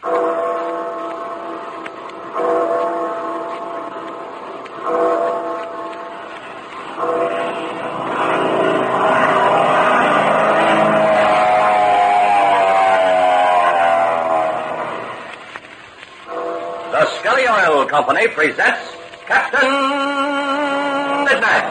The Skelly Oil Company presents Captain Midnight.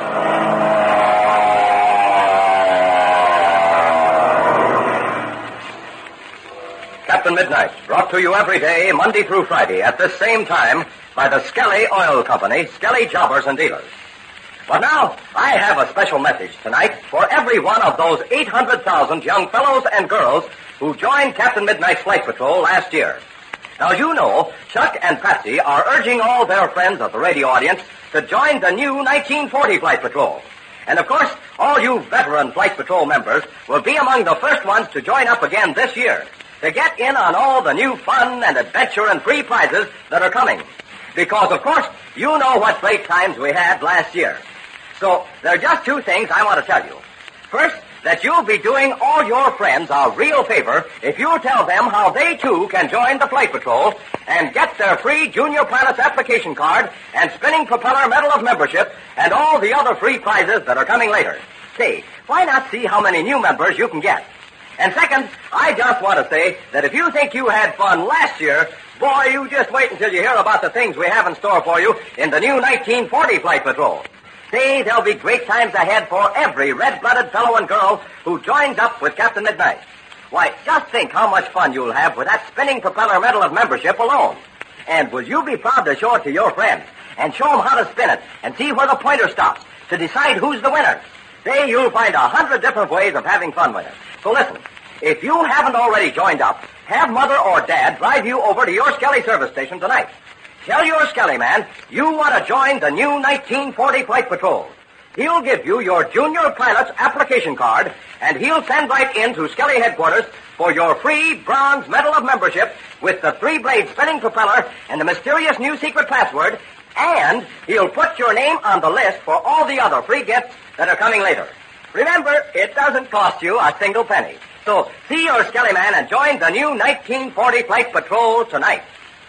Captain Midnight, brought to you every day, Monday through Friday, at this same time, by the Skelly Oil Company, Skelly Jobbers and Dealers. But now, I have a special message tonight for every one of those 800,000 young fellows and girls who joined Captain Midnight's Flight Patrol last year. Now, you know, Chuck and Patsy are urging all their friends of the radio audience to join the new 1940 Flight Patrol. And, of course, all you veteran Flight Patrol members will be among the first ones to join up again this year to get in on all the new fun and adventure and free prizes that are coming. Because, of course, you know what great times we had last year. So, there are just two things I want to tell you. First, that you'll be doing all your friends a real favor if you'll tell them how they, too, can join the Flight Patrol and get their free Junior Pilots application card and Spinning Propeller Medal of Membership and all the other free prizes that are coming later. Say, why not see how many new members you can get? And second, I just want to say that if you think you had fun last year, boy, you just wait until you hear about the things we have in store for you in the new 1940 Flight Patrol. Say, there'll be great times ahead for every red-blooded fellow and girl who joins up with Captain Midnight. Why, just think how much fun you'll have with that Spinning Propeller Medal of Membership alone. And will you be proud to show it to your friends and show them how to spin it and see where the pointer stops to decide who's the winner? Say, you'll find 100 different ways of having fun with it. So listen, if you haven't already joined up, have Mother or Dad drive you over to your Skelly service station tonight. Tell your Skelly man you want to join the new 1940 Flight Patrol. He'll give you your Junior Pilot's application card, and he'll send right in to Skelly headquarters for your free bronze Medal of Membership with the 3-blade spinning propeller and the mysterious new secret password, and he'll put your name on the list for all the other free gifts that are coming later. Remember, it doesn't cost you a single penny. So see your Skelly man and join the new 1940 Flight Patrol tonight.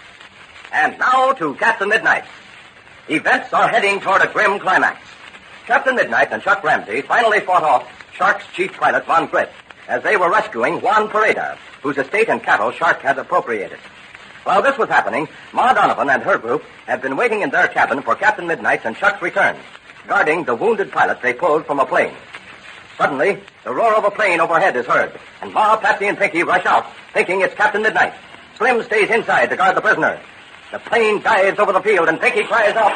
And now to Captain Midnight. Events are heading toward a grim climax. Captain Midnight and Chuck Ramsey finally fought off Shark's chief pilot, Von Britt, as they were rescuing Juan Pereda, whose estate and cattle Shark had appropriated. While this was happening, Ma Donovan and her group had been waiting in their cabin for Captain Midnight's and Chuck's return, guarding the wounded pilot they pulled from a plane. Suddenly, the roar of a plane overhead is heard, and Ma, Patsy, and Pinky rush out, thinking it's Captain Midnight. Slim stays inside to guard the prisoner. The plane dives over the field, and Pinky cries out,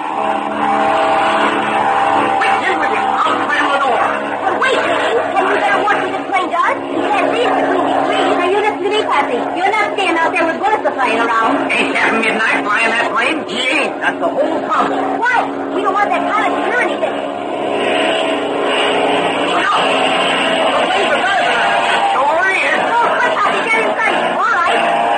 "Quick, in with you! I'll slam the door!" But wait, Pinky. Can you better watch what this plane does? You can't see it between these trees. Now, you listen to me, Patsy. You're not staying out there with bullets flying around. Ain't Captain Midnight flying that plane? He ain't. That's the whole problem. Why? We don't want that pilot to hear anything. No! The plane's a driver. Sure is. Oh, quick, Patsy, get inside. All right.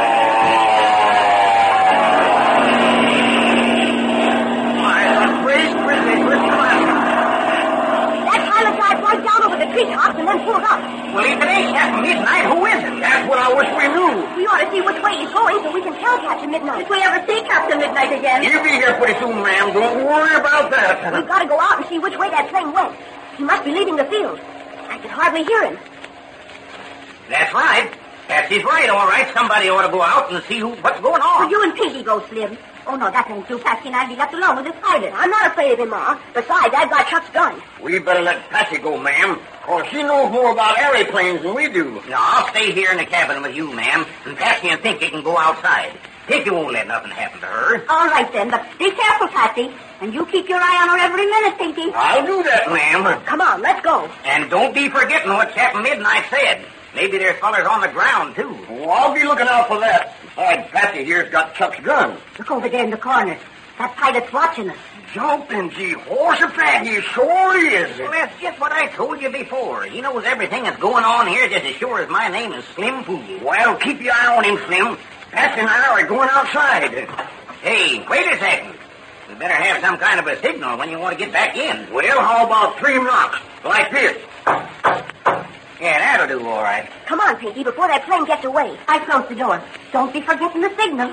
Treetops and then pulled up. Well, if it ain't Captain Midnight, who is it? That's what I wish we knew. We ought to see which way he's going so we can tell Captain Midnight. If we ever see Captain Midnight again. He'll be here pretty soon, ma'am. Don't worry about that. We've got to go out and see which way that plane went. He must be leaving the field. I can hardly hear him. That's right. Patsy's right, all right. Somebody ought to go out and see what's going on. Well, you and Pinky go, Slim. Oh, no, that won't do. Patsy and I'll be left alone with this pilot. I'm not afraid of him, Ma. Besides, I've got Chuck's gun. We better let Patsy go, ma'am, or she knows more about airplanes than we do. No, I'll stay here in the cabin with you, ma'am, and Patsy and Pinky can go outside. Pinky won't let nothing happen to her. All right, then, but be careful, Patsy. And you keep your eye on her every minute, Pinky. I'll do that, ma'am. Come on, let's go. And don't be forgetting what Captain Midnight said. Maybe there's fellers on the ground, too. Oh, I'll be looking out for that. Besides, Patsy here's got Chuck's gun. Look over there in the corner. That pilot's watching us. Jumping, gee, horse a fat, he sure is. Well, that's just what I told you before. He knows everything that's going on here just as sure as my name is Slim Fool. Well, keep your eye on him, Slim. Patsy and I are going outside. Hey, wait a second. We better have some kind of a signal when you want to get back in. Well, how about 3 knocks, like this? Yeah, that'll do all right. Come on, Pinky, before that plane gets away. I closed the door. Don't be forgetting the signal.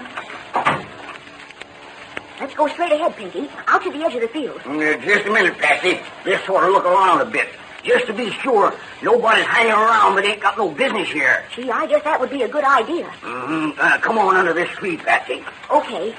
Let's go straight ahead, Pinky, out to the edge of the field. Just a minute, Patsy. Let's sort of look around a bit. Just to be sure nobody's hanging around that ain't got no business here. Gee, I guess that would be a good idea. Mm-hmm. Come on under this tree, Patsy. Okay.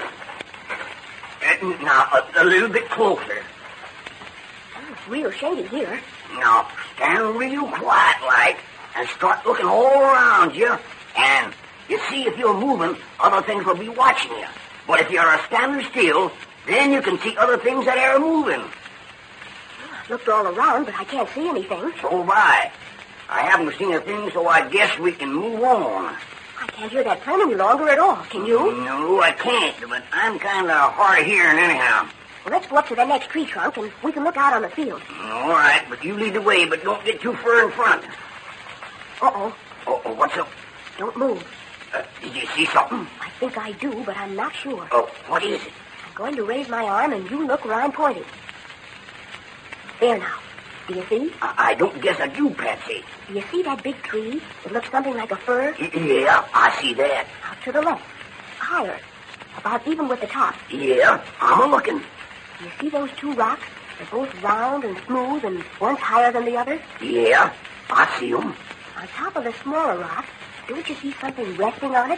Now, a little bit closer. It's real shady here. Now, stand real quiet-like and start looking all around you. And you see, if you're moving, other things will be watching you. But if you're standing still, then you can see other things that are moving. I've looked all around, but I can't see anything. So have I. I haven't seen a thing, so I guess we can move on. I can't hear that plane any longer at all. Can you? No, I can't, but I'm kind of hard of hearing anyhow. Well, let's go up to that next tree trunk, and we can look out on the field. All right, but you lead the way, but don't get too far in front. Uh-oh. Oh, what's up? Don't move. Did you see something? I think I do, but I'm not sure. Oh, what is it? I'm going to raise my arm, and you look where I'm pointing. There now. Do you see? I don't guess I do, Patsy. Do you see that big tree? It looks something like a fir. Yeah, I see that. Out to the left. Higher. About even with the top. Yeah, I'm a-looking. Do you see those two rocks? They're both round and smooth, and one's higher than the other. Yeah, I see them. On top of the smaller rock, don't you see something resting on it?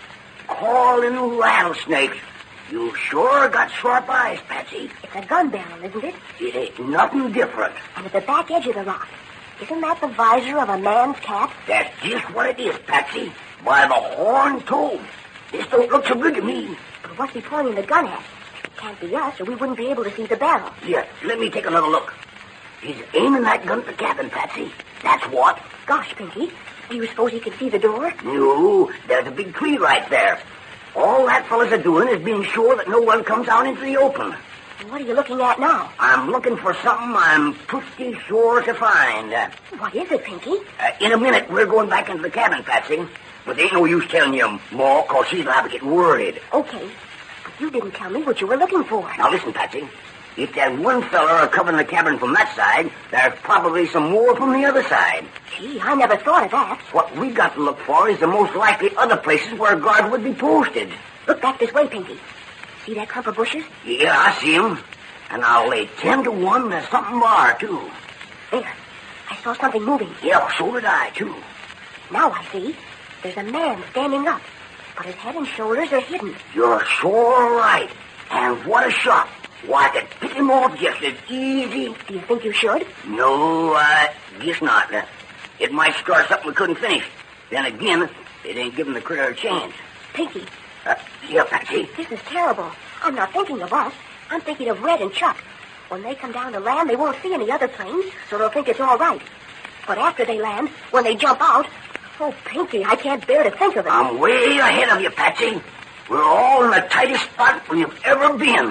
Calling rattlesnakes. You sure got sharp eyes, Patsy. It's a gun barrel, isn't it? It ain't nothing different. And at the back edge of the rock, isn't that the visor of a man's cap? That's just what it is, Patsy. By the horn toad. This don't look so good to me. But what's he pointing the gun at? It can't be us, or we wouldn't be able to see the barrel. Here, let me take another look. He's aiming that gun at the cabin, Patsy. That's what. Gosh, Pinky, do you suppose he could see the door? No, there's a big tree right there. All that fella's are doing is being sure that no one comes out into the open. What are you looking at now? I'm looking for something I'm pretty sure to find. What is it, Pinky? In a minute, we're going back into the cabin, Patsy. But there ain't no use telling you more, because she's liable to get worried. Okay, but you didn't tell me what you were looking for. Now listen, Patsy. If there's one fella covering the cabin from that side, there's probably some more from the other side. Gee, I never thought of that. What we got to look for is the most likely other places where a guard would be posted. Look back this way, Pinky. See that clump of bushes? Yeah, I see 'em. And I'll lay 10 to 1 there's something there, too. There. I saw something moving. Yeah, so did I, too. Now I see. There's a man standing up, but his head and shoulders are hidden. You're sure right. And what a shot. Why, I could pick him off just as easy. Do you think you should? No, I guess not. It might start something we couldn't finish. Then again, it ain't giving the critter a chance. Pinky. Yeah, Patsy. This is terrible. I'm not thinking of us. I'm thinking of Red and Chuck. When they come down to land, they won't see any other planes, so they'll think it's all right. But after they land, when they jump out... Oh, Pinky, I can't bear to think of it. I'm way ahead of you, Patsy. We're all in the tightest spot we've ever been.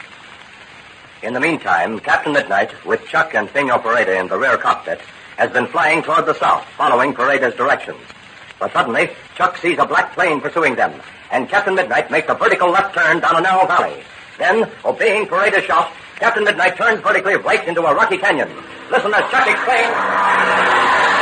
In the meantime, Captain Midnight, with Chuck and Senor Pareda in the rear cockpit, has been flying toward the south, following Pareda's directions. But suddenly, Chuck sees a black plane pursuing them, and Captain Midnight makes a vertical left turn down a narrow valley. Then, obeying Pareda's shot, Captain Midnight turns vertically right into a rocky canyon. Listen as Chuck exclaims...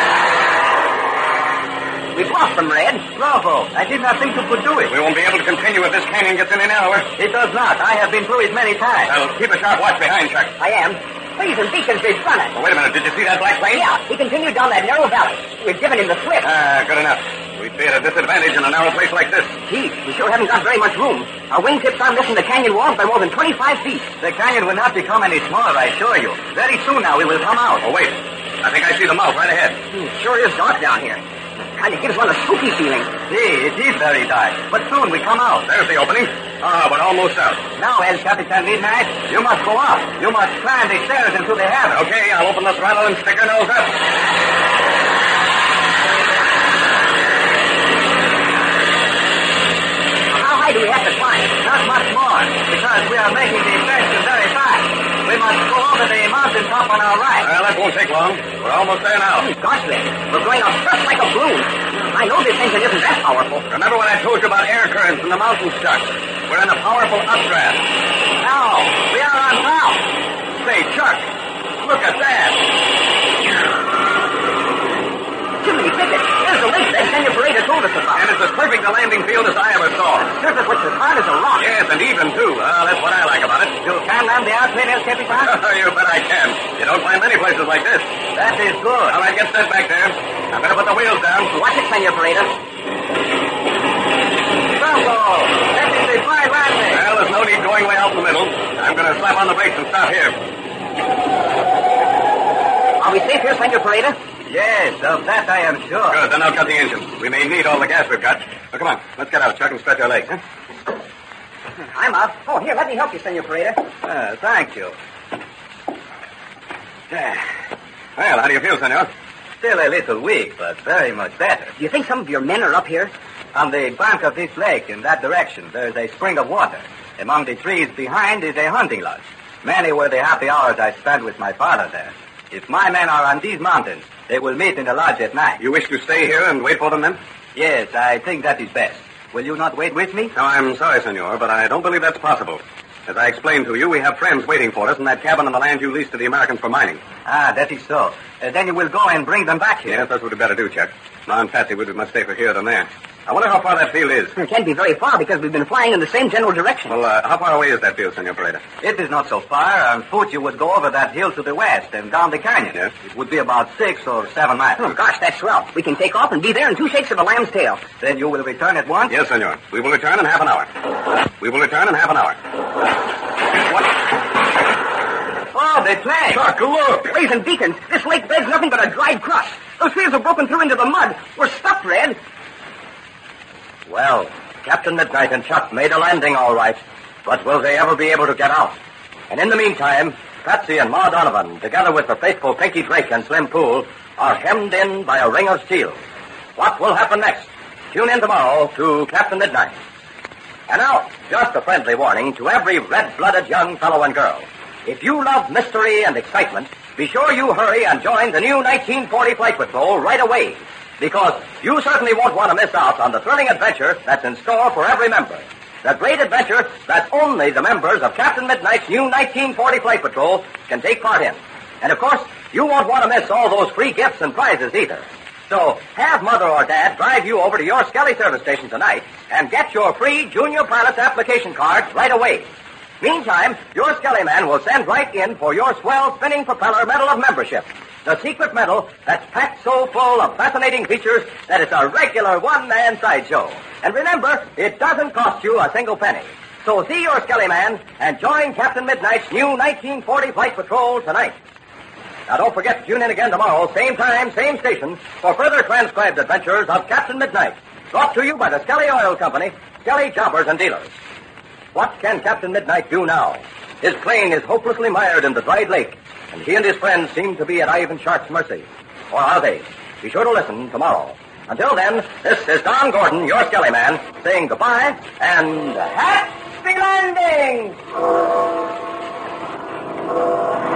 We've lost them, Red. Bravo. I did not think you could do it. We won't be able to continue if this canyon gets in an hour. It does not. I have been through it many times. I'll keep a sharp watch behind, Chuck. I am. Please and beacons is running. Oh, wait a minute. Did you see that black plane? Yeah, he continued down that narrow valley. We've given him the slip. Good enough. We'd be at a disadvantage in a narrow place like this. Gee, we sure haven't got very much room. Our wingtips aren't missing the canyon walls by more than 25 feet. The canyon will not become any smaller, I assure you. Very soon now we will come out. Oh, wait. I think I see the mouth right ahead. Sure is dark down here. Kind of gives one a spooky feeling. See, it is very dark. But soon we come out. There's the opening. But almost out. Now, El Capitan Midnight, you must go up. You must climb the stairs into the heaven. Okay, I'll open the throttle and stick her nose up. How high do we have to climb? Not much more, because we are making the ascension very fast. We must go over the mountain top on our right. Well, that won't take long. We're almost there now. Gosh, Red, we're going up just like a balloon. I know this engine isn't that powerful. Remember what I told you about air currents in the mountains, Chuck? We're in a powerful updraft. Now, we are on top. Say, Chuck, look at that. told us about. And it's as perfect a landing field as I ever saw. Surface looks as hard as a rock. Yes, and even, too. That's what I like about it. You can land the airplane, El Capitan? You bet I can. You don't find many places like this. That is good. All right, get set back there. I better put the wheels down. Watch it, Senor Pareda. Bravo! That is a fine landing. Well, there's no need going way out in the middle. I'm going to slap on the brakes and stop here. Are we safe here, Senor Pareda? Yes, of that I am sure. Good, then I'll cut the engine. We may need all the gas we've got. Well, come on, let's get out, Chuck, and stretch our legs, huh? I'm out. Oh, here, let me help you, Senor Pareda. Thank you. Well, how do you feel, senor? Still a little weak, but very much better. Do you think some of your men are up here? On the bank of this lake, in that direction, there's a spring of water. Among the trees behind is a hunting lodge. Many were the happy hours I spent with my father there. If my men are on these mountains, they will meet in the lodge at night. You wish to stay here and wait for them, then? Yes, I think that is best. Will you not wait with me? No, I'm sorry, senor, but I don't believe that's possible. As I explained to you, we have friends waiting for us in that cabin on the land you leased to the Americans for mining. Ah, that is so. Then you will go and bring them back here. Yes, that's what we'd better do, Chuck. Now, and Patsy would be much safer here than there. I wonder how far that field is. It can't be very far because we've been flying in the same general direction. Well, how far away is that field, Senor Pareda? It is not so far. On foot, you would go over that hill to the west and down the canyon. Yes. It would be about 6 or 7 miles. Oh, gosh, that's swell. We can take off and be there in 2 shakes of a lamb's tail. Then you will return at once? Yes, senor. We will return in half an hour. We will return in half an hour. What? Oh, they play. Chuck, look! Blazing beacons, this lake bed's nothing but a dried crust. Those fields are broken through into the mud. We're stuck, Red. Well, Captain Midnight and Chuck made a landing all right, but will they ever be able to get out? And in the meantime, Patsy and Ma Donovan, together with the faithful Pinky Drake and Slim Poole, are hemmed in by a ring of steel. What will happen next? Tune in tomorrow to Captain Midnight. And now, just a friendly warning to every red-blooded young fellow and girl. If you love mystery and excitement, be sure you hurry and join the new 1940 Flight Patrol right away, because you certainly won't want to miss out on the thrilling adventure that's in store for every member. The great adventure that only the members of Captain Midnight's new 1940 Flight Patrol can take part in. And, of course, you won't want to miss all those free gifts and prizes either. So have Mother or Dad drive you over to your Skelly service station tonight and get your free Junior Pilot's application card right away. Meantime, your Skelly man will send right in for your swell spinning propeller Medal of Membership, the secret medal that's packed so full of fascinating features that it's a regular one-man sideshow. And remember, it doesn't cost you a single penny. So see your Skelly man and join Captain Midnight's new 1940 Flight Patrol tonight. Now, don't forget to tune in again tomorrow, same time, same station, for further transcribed adventures of Captain Midnight, brought to you by the Skelly Oil Company, Skelly Jobbers and Dealers. What can Captain Midnight do now? His plane is hopelessly mired in the dried lake, and he and his friends seem to be at Ivan Shark's mercy. Or are they? Be sure to listen tomorrow. Until then, this is Don Gordon, your Skelly man, saying goodbye and happy landing!